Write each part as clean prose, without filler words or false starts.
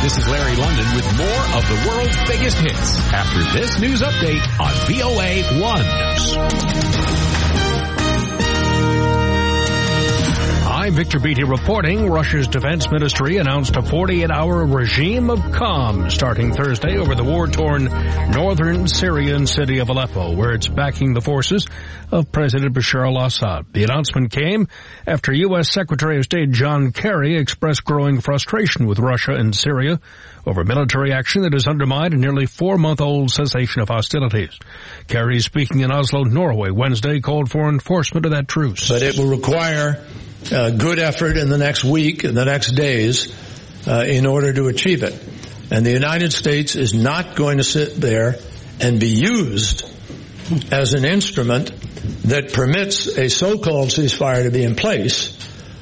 This is Larry London with more of the world's biggest hits after this news update on VOA 1. I'm Victor Beatty reporting. Russia's defense ministry announced a 48-hour regime of calm starting Thursday over the war-torn northern Syrian city of Aleppo, where it's backing the forces of President Bashar al-Assad. The announcement came after U.S. Secretary of State John Kerry expressed growing frustration with Russia and Syria over military action that has undermined a nearly 4-month-old cessation of hostilities. Kerry, speaking in Oslo, Norway, Wednesday, called for enforcement of that truce. But it will require good effort in the next week and the next days in order to achieve it. And the United States is not going to sit there and be used as an instrument that permits a so-called ceasefire to be in place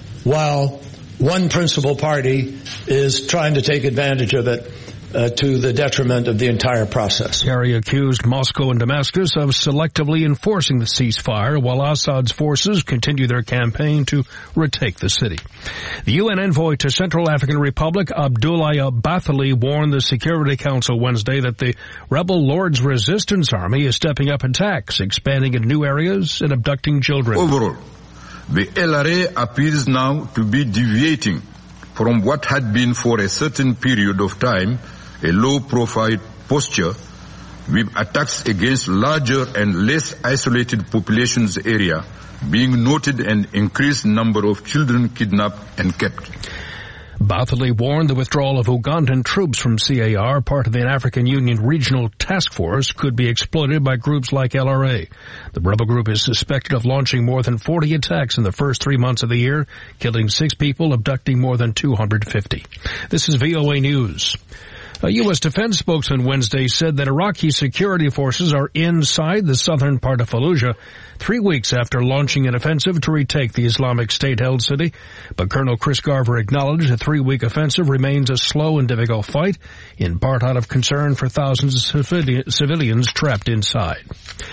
while one principal party is trying to take advantage of it to the detriment of the entire process. Kerry accused Moscow and Damascus of selectively enforcing the ceasefire while Assad's forces continue their campaign to retake the city. The UN envoy to Central African Republic, Abdoulaye Bathily, warned the Security Council Wednesday that the rebel Lord's Resistance Army is stepping up attacks, expanding in new areas and abducting children. Overall, the LRA appears now to be deviating from what had been for a certain period of time a low-profile posture with attacks against larger and less isolated populations area being noted an increased number of children kidnapped and kept. Bathily warned the withdrawal of Ugandan troops from CAR, part of the African Union Regional Task Force, could be exploited by groups like LRA. The rebel group is suspected of launching more than 40 attacks in the first 3 months of the year, killing 6 people, abducting more than 250. This is VOA News. A U.S. defense spokesman Wednesday said that Iraqi security forces are inside the southern part of Fallujah 3 weeks after launching an offensive to retake the Islamic State-held city. But Colonel Chris Garver acknowledged the 3-week offensive remains a slow and difficult fight, in part out of concern for thousands of civilians trapped inside.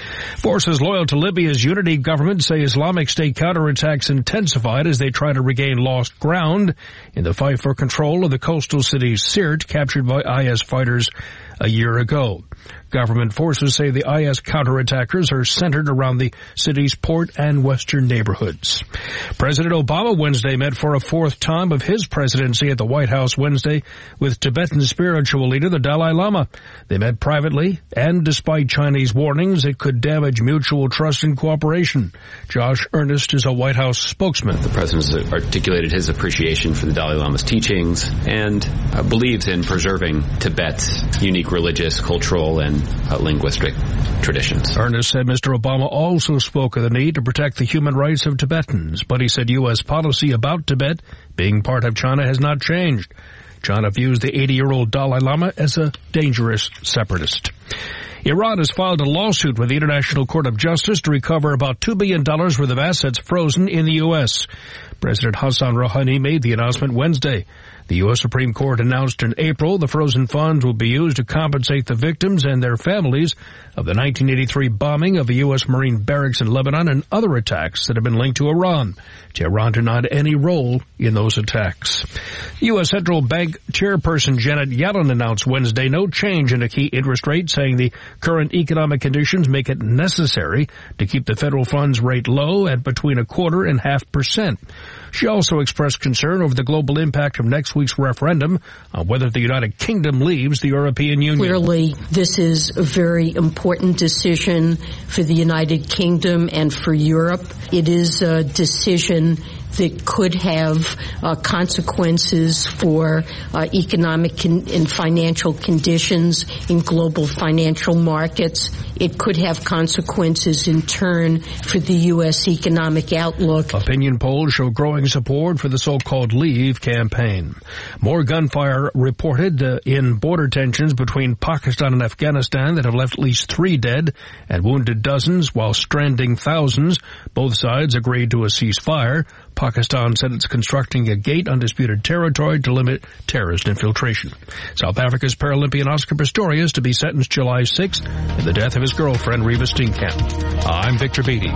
Forces loyal to Libya's unity government say Islamic State counterattacks intensified as they try to regain lost ground in the fight for control of the coastal city Sirte, captured by IS fighters a year ago. Government forces say the IS counterattackers are centered around the city's port and western neighborhoods. President Obama Wednesday met for a 4th time of his presidency at the White House Wednesday with Tibetan spiritual leader the Dalai Lama. They met privately, and despite Chinese warnings, it could damage mutual trust and cooperation. Josh Earnest is a White House spokesman. The president has articulated his appreciation for the Dalai Lama's teachings and believes in preserving Tibet's unique religious, cultural, and linguistic traditions. Ernest said Mr. Obama also spoke of the need to protect the human rights of Tibetans, but he said U.S. policy about Tibet being part of China has not changed. China views the 80-year-old Dalai Lama as a dangerous separatist. Iran has filed a lawsuit with the International Court of Justice to recover about $2 billion worth of assets frozen in the U.S. President Hassan Rouhani made the announcement Wednesday. The U.S. Supreme Court announced in April the frozen funds will be used to compensate the victims and their families of the 1983 bombing of the U.S. Marine barracks in Lebanon and other attacks that have been linked to Iran. Tehran denied any role in those attacks. U.S. Central Bank Chairperson Janet Yellen announced Wednesday no change in a key interest rate, saying the current economic conditions make it necessary to keep the federal funds rate low at between 0.25% and 0.5%. She also expressed concern over the global impact of next week's referendum on whether the United Kingdom leaves the European Union. Clearly, this is a very important decision for the United Kingdom and for Europe. It is a decision that could have consequences for economic and financial conditions in global financial markets. It could have consequences in turn for the U.S. economic outlook. Opinion polls show growing support for the so-called Leave campaign. More gunfire reported in border tensions between Pakistan and Afghanistan that have left at least 3 dead and wounded dozens while stranding thousands. Both sides agreed to a ceasefire. Pakistan said it's constructing a gate on disputed territory to limit terrorist infiltration. South Africa's Paralympian Oscar Pistorius to be sentenced July 6th in the death of his girlfriend, Reva Steenkamp. I'm Victor Beatty.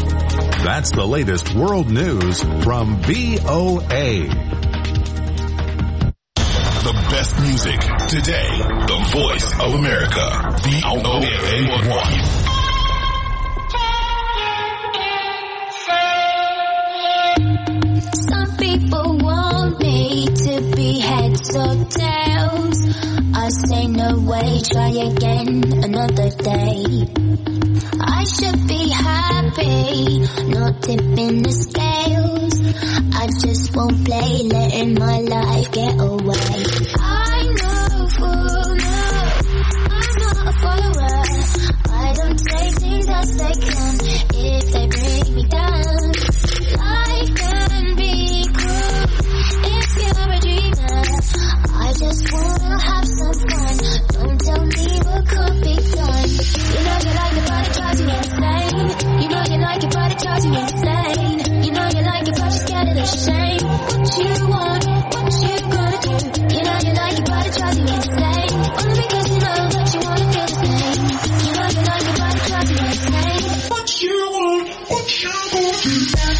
That's the latest world news from VOA. the best music. Today, the voice of America. VOA1. Some people want me to be heads or tails. I say no way, try again another day. I should be happy, not tipping the scales. I just won't play, letting my life get away. I know for now, I'm not a follower. I don't take things as they come, if they bring me down. Life can be cruel, if you're a dreamer. I just wanna have some fun, don't tell me what could be done. You know you like it, but it drives you insane. You know you like it, but it drives you insane. You know you like it, but you're scared of the shame. What you want, what you gonna do? You know you like it, but it drives you insane. Only because you know that you wanna feel the same. You know you like it, but it drives you insane. What you want, what you gonna do?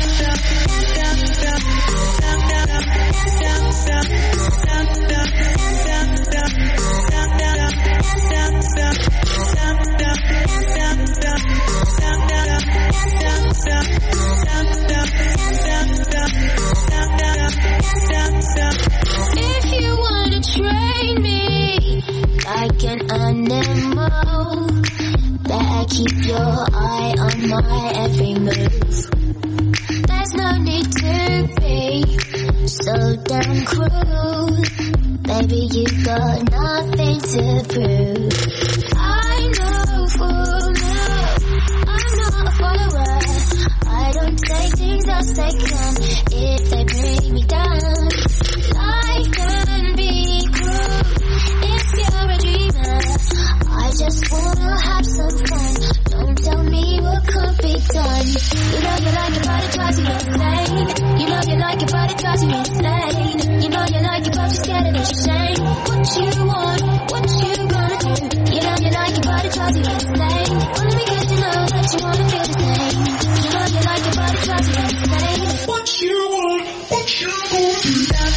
If you wanna train me like an animal, better keep your eye on my every move. There's no need to be so damn cruel. Baby, you got nothing to prove. I know for now, I'm not a follower. I don't take things as they come, if they bring me down. Life can be cruel, if you're a dreamer. I just wanna have some fun, don't tell me what could be done. You know you like it, but it drives you insane. You know you like it, but it drives you insane. You know you like it, but you're scared of the shame. What you want, what you gonna do? You know you like it, but it drives you insane. Only because you know that you wanna feel the same. You know you like it, but it drives you insane. What you want, what you gonna do?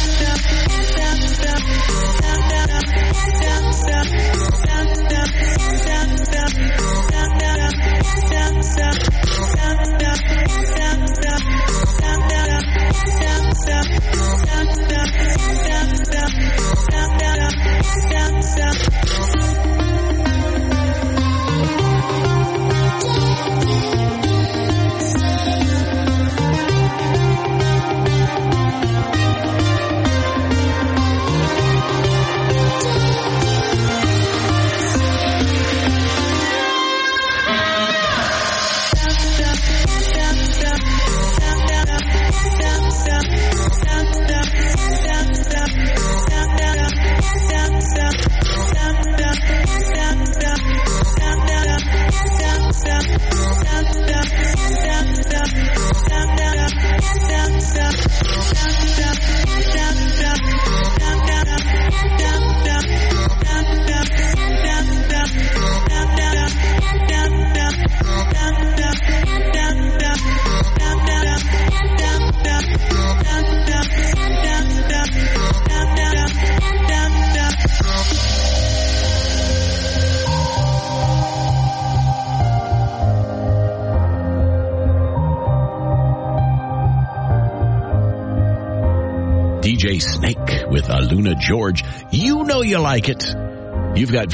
DJ Snake with Luna George. You know you like it. You've got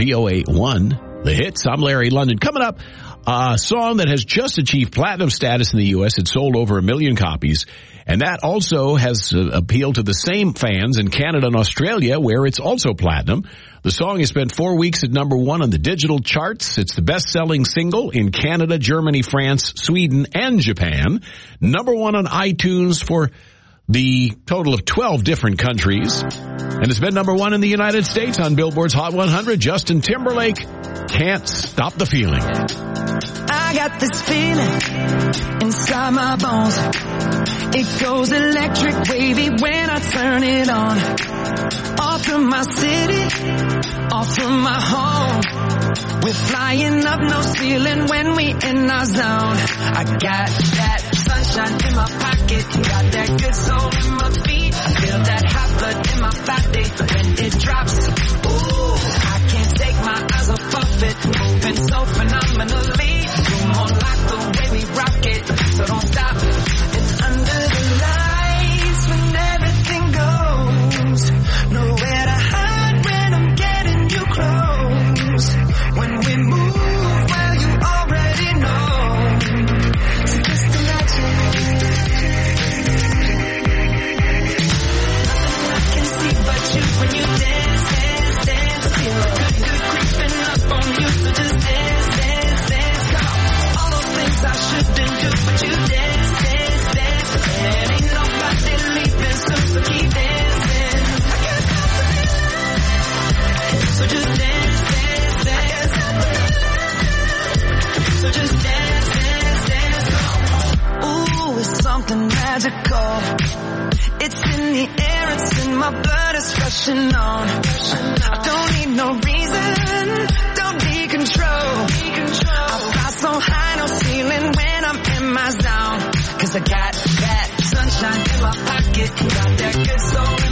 VOA1, the hits. I'm Larry London. Coming up, a song that has just achieved platinum status in the U.S. It sold over 1 million copies. And that also has appealed to the same fans in Canada and Australia, where it's also platinum. The song has spent 4 weeks at #1 on the digital charts. It's the best-selling single in Canada, Germany, France, Sweden, and Japan. #1 on iTunes for the total of 12 different countries. And it's been #1 in the United States on Billboard's Hot 100. Justin Timberlake, Can't Stop the Feeling. I got this feeling inside my bones. It goes electric wavy when I turn it on. Off from my city, off from my home. We're flying up, no ceiling when we in our zone. I got that sunshine in my pocket, got that good soul in my feet. I feel that hot blood in my body when it drops. pushing on. I don't need no reason, don't need control. I fly so high, no ceiling when I'm in my zone. 'Cause I got that sunshine in my pocket, got that good soul